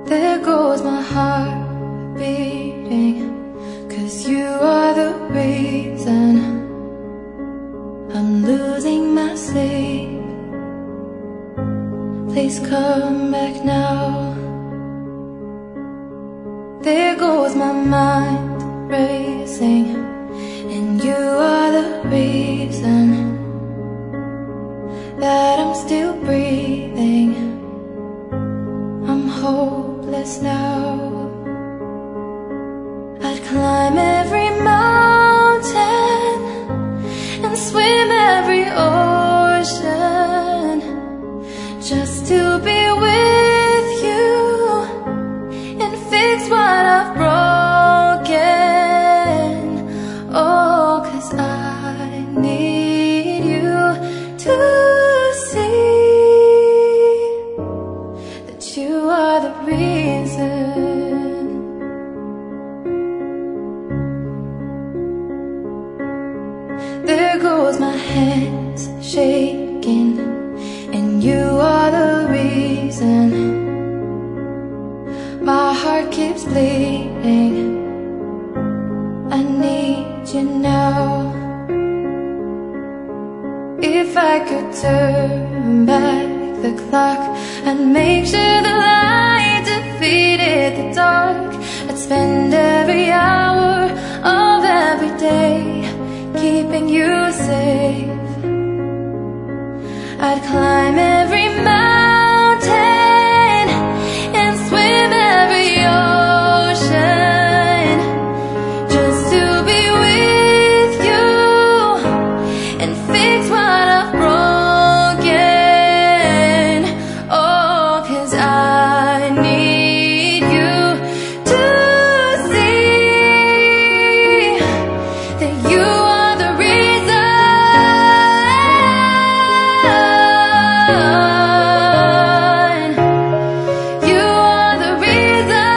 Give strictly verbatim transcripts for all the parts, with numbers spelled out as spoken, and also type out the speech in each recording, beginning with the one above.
There goes my heart beating, 'cause you are the reason I'm losing my sleep. Please come back now. There goes my mind racing, and you are the reason that I'm still breathing. I'm hopeless now. I'd climb every mountain and swim every ocean just to be with you and fix what I've broken. Oh, 'cause I need you to see that you are the reason. There goes my hands shaking, and you are the reason. My heart keeps bleeding. I need you now. If I could turn back the clock, I'd make sure the light defeated the dark. I'd spend every hour of every day keeping you safe. I'd climb every mountain and swim every ocean just to be with you and fix what I've broken. Oh, 'cause I need you to see that you are the reason. You are the reason.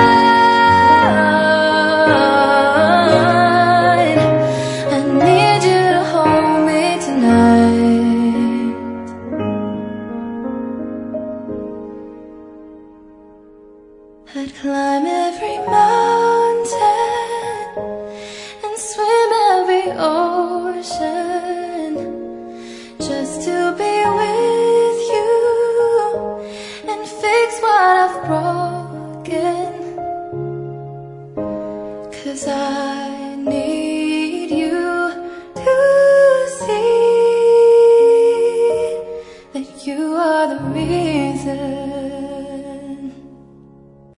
I need you to hold me tonight. I'd climb every mountain and swim every ocean just to be with you and fix what I've broken. 'Cause I need you to see that you are the reason.